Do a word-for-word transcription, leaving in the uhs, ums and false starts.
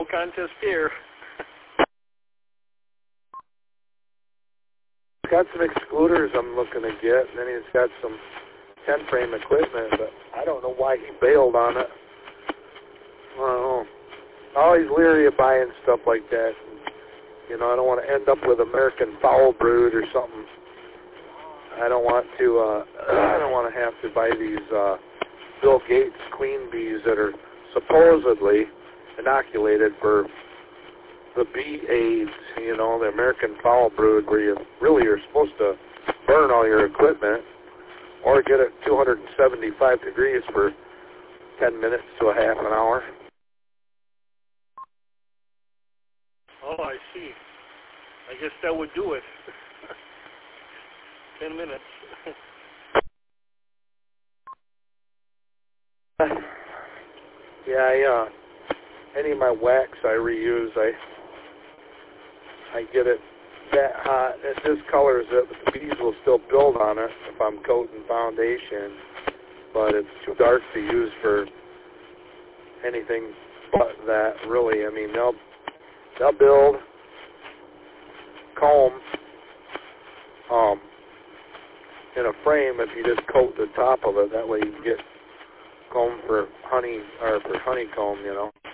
contest here. He's got some excluders I'm looking to get, and then he's got some ten-frame equipment, but I don't know why he bailed on it. I don't know. Always leery of buying stuff like that. You know, I don't want to end up with American foul brood or something. I don't want to. Uh, I don't want to have to buy these uh, Bill Gates queen bees that are supposedly inoculated for the bee AIDS. You know, the American foul brood, where you really are supposed to burn all your equipment or get it two hundred seventy-five degrees for ten minutes to a half an hour. Oh, I see. I guess that would do it. Ten minutes. Yeah, I, uh, any of my wax I reuse, I I get it that hot. It discolors it, but the bees will still build on it if I'm coating foundation. But it's too dark to use for anything but that, really. I mean, they'll they'll build, comb, um, in a frame if you just coat the top of it. That way you can get comb for honey, or for honeycomb, you know.